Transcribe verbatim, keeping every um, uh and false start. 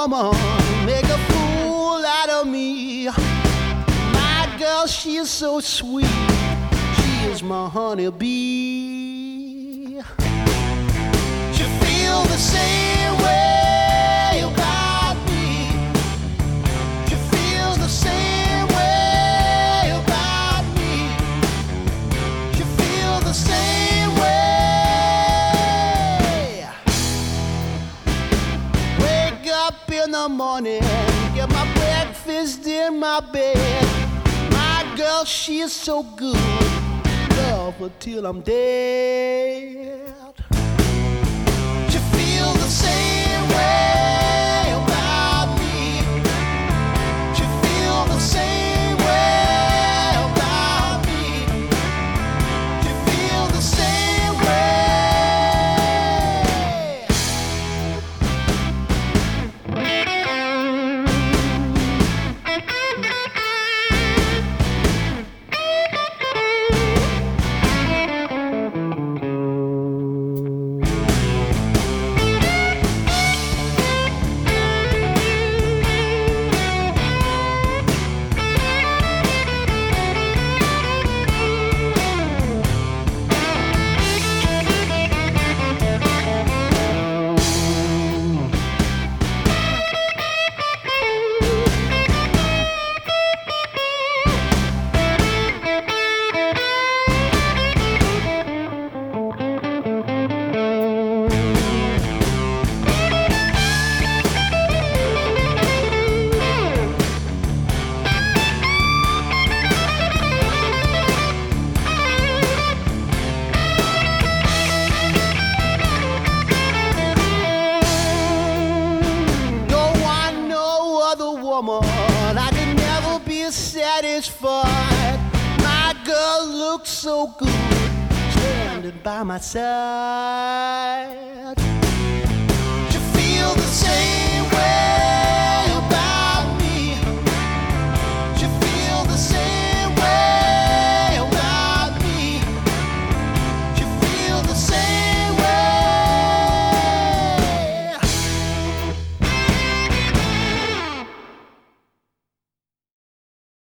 woman make a fool out of me. My girl, she is so sweet. She is my honeybee. She feels the same way about me. She feels the same way about me. She feels the same way. Wake up in the morning, get my breakfast in my bed. My girl, she is so good. Love her till I'm dead. She feels the same way about me. She feels the same way about me. She feels the same way. I can never be satisfied. My girl looks so good, standing by my side. She feels the same